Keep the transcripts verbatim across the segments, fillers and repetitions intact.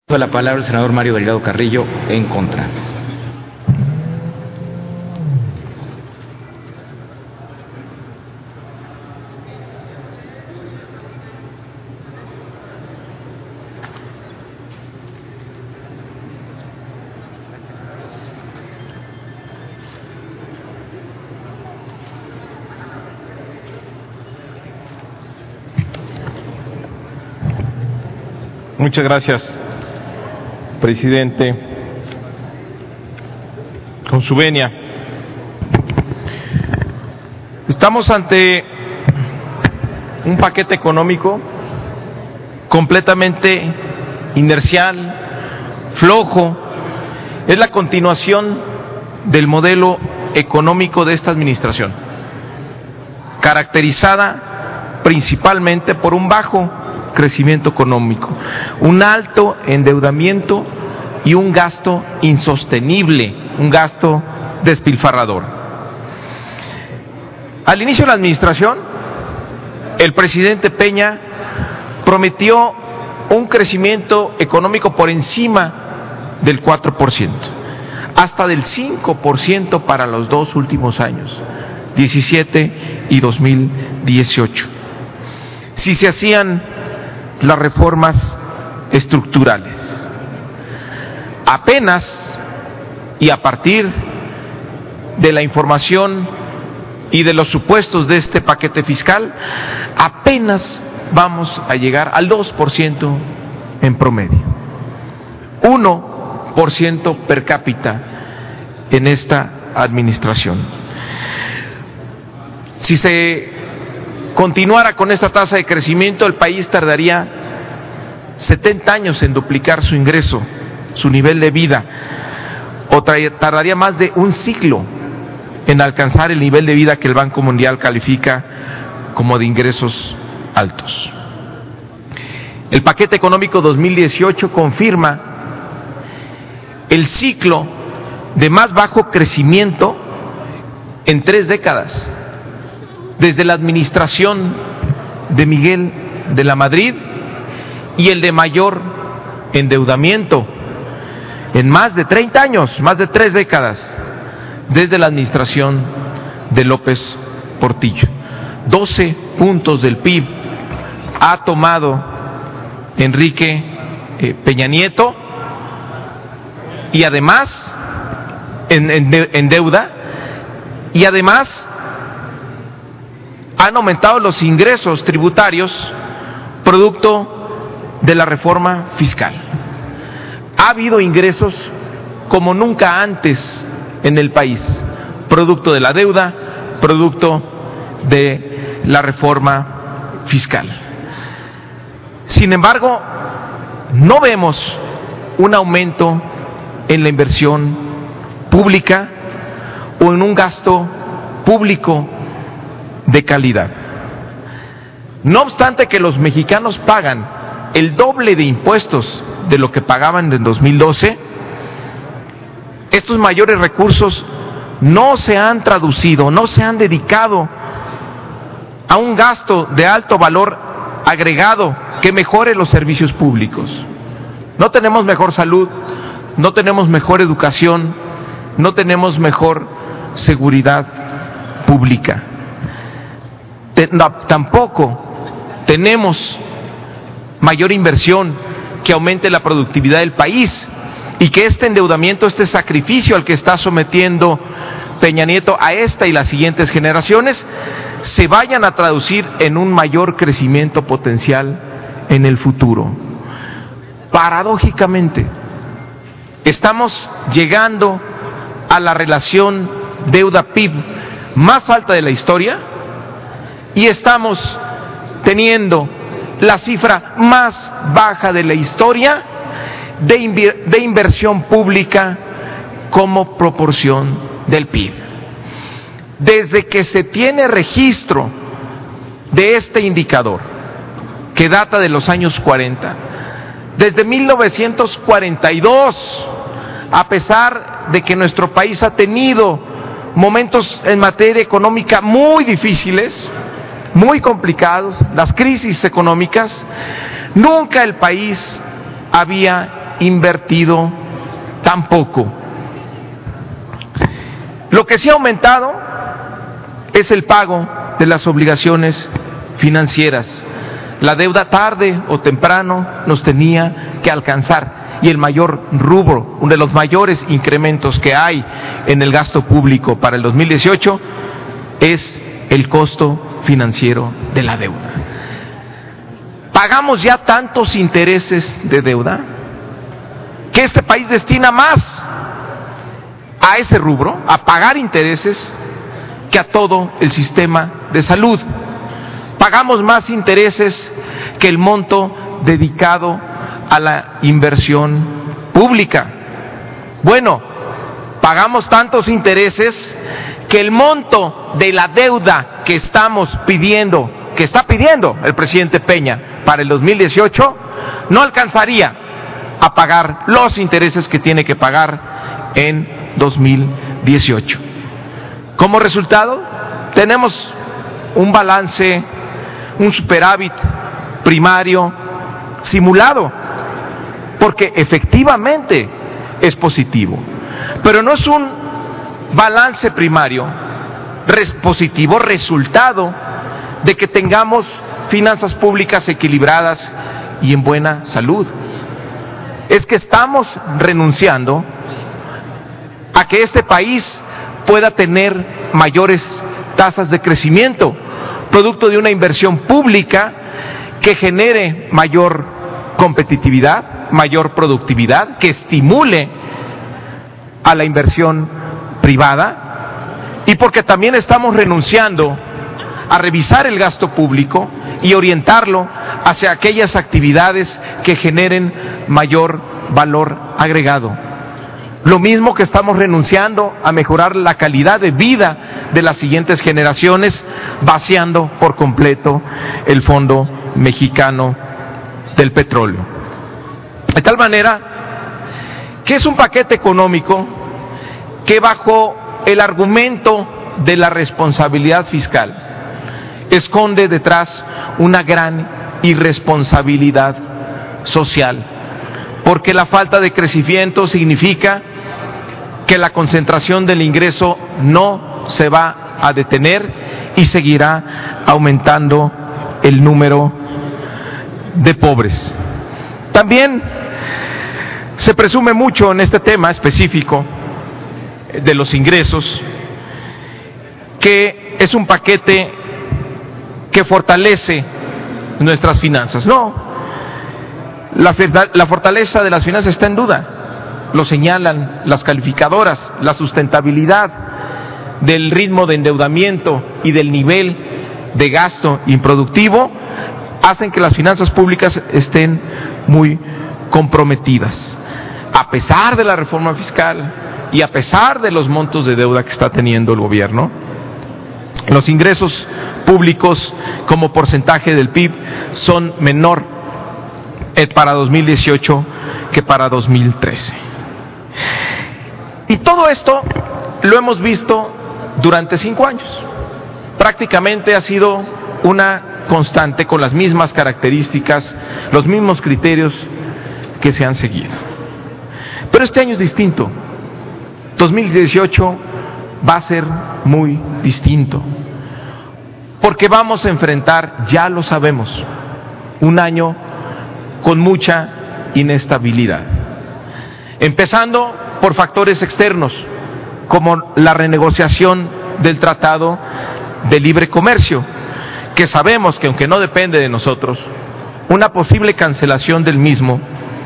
La palabra el senador Mario Delgado Carrillo, en contra. Muchas gracias, presidente. Con su venia, estamos ante un paquete económico completamente inercial, flojo. Es la continuación del modelo económico de esta administración, caracterizada principalmente por un bajo crecimiento económico, un alto endeudamiento y un gasto insostenible, un gasto despilfarrador. Al inicio de la administración, el presidente Peña prometió un crecimiento económico por encima del cuatro por ciento, hasta del cinco por ciento para los dos últimos años, diecisiete y dos mil dieciocho, si se hacían las reformas estructurales. Apenas, y a partir de la información y de los supuestos de este paquete fiscal, apenas vamos a llegar al dos por ciento en promedio, uno por ciento per cápita en esta administración. Si se continuara con esta tasa de crecimiento, el país tardaría setenta años en duplicar su ingreso, su nivel de vida, o tardaría más de un siglo en alcanzar el nivel de vida que el Banco Mundial califica como de ingresos altos. El paquete económico dos mil dieciocho confirma el ciclo de más bajo crecimiento en tres décadas, desde la administración de Miguel de la Madrid, y el de mayor endeudamiento en más de treinta años, más de tres décadas, desde la administración de López Portillo. doce puntos del P I B ha tomado Enrique eh, Peña Nieto, y además en, en, en deuda, y además han aumentado los ingresos tributarios producto de la reforma fiscal. Ha habido ingresos como nunca antes en el país, producto de la deuda, producto de la reforma fiscal. Sin embargo, no vemos un aumento en la inversión pública o en un gasto público de calidad. No obstante que los mexicanos pagan el doble de impuestos de lo que pagaban en dos mil doce, estos mayores recursos no se han traducido, no se han dedicado a un gasto de alto valor agregado que mejore los servicios públicos. No tenemos mejor salud, no tenemos mejor educación, no tenemos mejor seguridad pública. Tampoco tenemos mayor inversión que aumente la productividad del país, y que este endeudamiento, este sacrificio al que está sometiendo Peña Nieto a esta y las siguientes generaciones, se vayan a traducir en un mayor crecimiento potencial en el futuro. Paradójicamente, estamos llegando a la relación deuda-P I B más alta de la historia, y estamos teniendo la cifra más baja de la historia de, inv- de inversión pública como proporción del P I B. Desde que se tiene registro de este indicador, que data de los años cuarenta, desde mil novecientos cuarenta y dos, a pesar de que nuestro país ha tenido momentos en materia económica muy difíciles, muy complicados, las crisis económicas, nunca el país había invertido tan poco. Lo que sí ha aumentado es el pago de las obligaciones financieras. La deuda tarde o temprano nos tenía que alcanzar, y el mayor rubro, uno de los mayores incrementos que hay en el gasto público para el dos mil dieciocho es el costo financiero de la deuda. Pagamos ya tantos intereses de deuda que este país destina más a ese rubro, a pagar intereses, que a todo el sistema de salud. Pagamos más intereses que el monto dedicado a la inversión pública. Bueno, pagamos tantos intereses que el monto de la deuda que estamos pidiendo, que está pidiendo el presidente Peña para el dos mil dieciocho, no alcanzaría a pagar los intereses que tiene que pagar en dos mil dieciocho. Como resultado, tenemos un balance, un superávit primario simulado, porque efectivamente es positivo, pero no es un balance primario res- positivo resultado de que tengamos finanzas públicas equilibradas y en buena salud. Es que estamos renunciando a que este país pueda tener mayores tasas de crecimiento, producto de una inversión pública que genere mayor competitividad, mayor productividad, que estimule a la inversión privada, y porque también estamos renunciando a revisar el gasto público y orientarlo hacia aquellas actividades que generen mayor valor agregado. Lo mismo que estamos renunciando a mejorar la calidad de vida de las siguientes generaciones, vaciando por completo el Fondo Mexicano del Petróleo. De tal manera que es un paquete económico que, bajo el argumento de la responsabilidad fiscal, esconde detrás una gran irresponsabilidad social, porque la falta de crecimiento significa que la concentración del ingreso no se va a detener y seguirá aumentando el número de pobres. También se presume mucho en este tema específico de los ingresos que es un paquete que fortalece nuestras finanzas. No, la, la fortaleza de las finanzas está en duda. Lo señalan las calificadoras. La sustentabilidad del ritmo de endeudamiento y del nivel de gasto improductivo hacen que las finanzas públicas estén muy comprometidas. A pesar de la reforma fiscal y a pesar de los montos de deuda que está teniendo el gobierno, los ingresos públicos como porcentaje del P I B son menor para dos mil dieciocho que para dos mil trece. Y todo esto lo hemos visto durante cinco años. Prácticamente ha sido una constante con las mismas características, los mismos criterios que se han seguido. Pero este año es distinto. dos mil dieciocho va a ser muy distinto, porque vamos a enfrentar, ya lo sabemos, un año con mucha inestabilidad, empezando por factores externos, como la renegociación del Tratado de Libre Comercio, que sabemos que, aunque no depende de nosotros, una posible cancelación del mismo,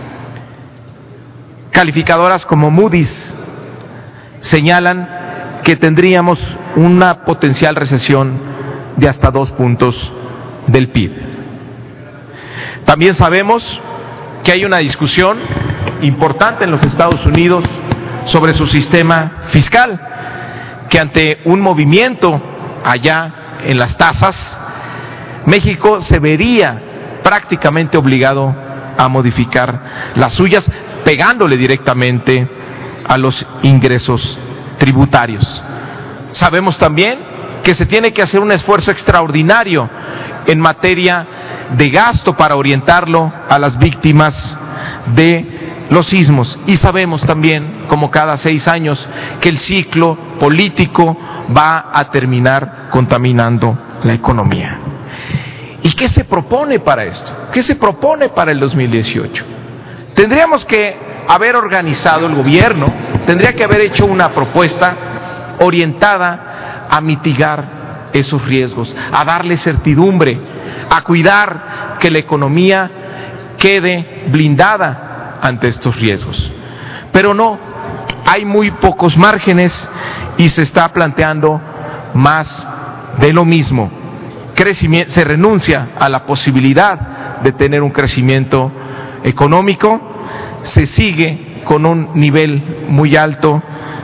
calificadoras como Moody's señalan que tendríamos una potencial recesión de hasta dos puntos del P I B. También sabemos que hay una discusión importante en los Estados Unidos sobre su sistema fiscal, que ante un movimiento allá en las tasas, México se vería prácticamente obligado a modificar las suyas, pegándole directamente a los ingresos tributarios. Sabemos también que se tiene que hacer un esfuerzo extraordinario en materia de gasto para orientarlo a las víctimas de los sismos, y sabemos también, como cada seis años, que el ciclo político va a terminar contaminando la economía. ¿Y qué se propone para esto? ¿Qué se propone para el dos mil dieciocho? Tendríamos que haber organizado el gobierno, tendría que haber hecho una propuesta orientada a mitigar esos riesgos, a darle certidumbre, a cuidar que la economía quede blindada ante estos riesgos. Pero no, hay muy pocos márgenes y se está planteando más de lo mismo. Crecimiento, se renuncia a la posibilidad de tener un crecimiento económico, se sigue con un nivel muy alto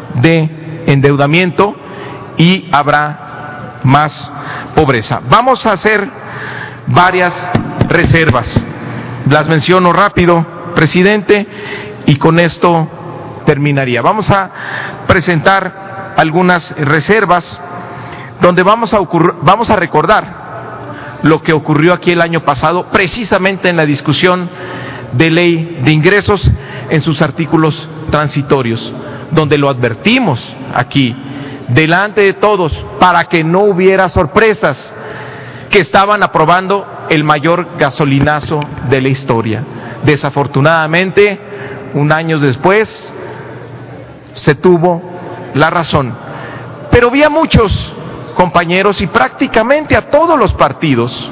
de endeudamiento y habrá más pobreza. Vamos a hacer varias reservas. Las menciono rápido, presidente, y con esto terminaría. Vamos a presentar algunas reservas donde vamos a, ocurrir, vamos a recordar lo que ocurrió aquí el año pasado, precisamente en la discusión de ley de ingresos en sus artículos transitorios, donde lo advertimos aquí, delante de todos, para que no hubiera sorpresas, que estaban aprobando el mayor gasolinazo de la historia. Desafortunadamente, un año después, se tuvo la razón. Pero vi a muchos compañeros y prácticamente a todos los partidos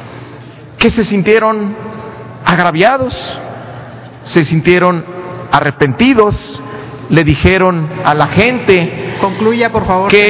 que se sintieron agraviados, se sintieron arrepentidos, le dijeron a la gente, concluya por favor, que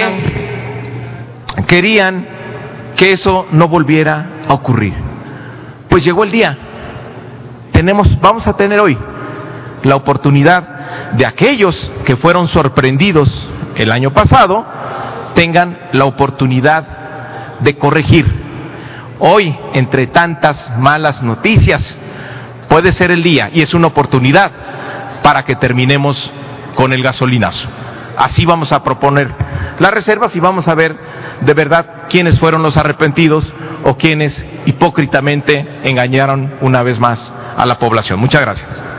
senador, querían que eso no volviera a ocurrir. Pues llegó el día. Tenemos, vamos a tener hoy la oportunidad de aquellos que fueron sorprendidos el año pasado tengan la oportunidad de corregir. Hoy, entre tantas malas noticias, puede ser el día y es una oportunidad para que terminemos con el gasolinazo. Así vamos a proponer las reservas y vamos a ver de verdad quiénes fueron los arrepentidos o quiénes hipócritamente engañaron una vez más a la población. Muchas gracias.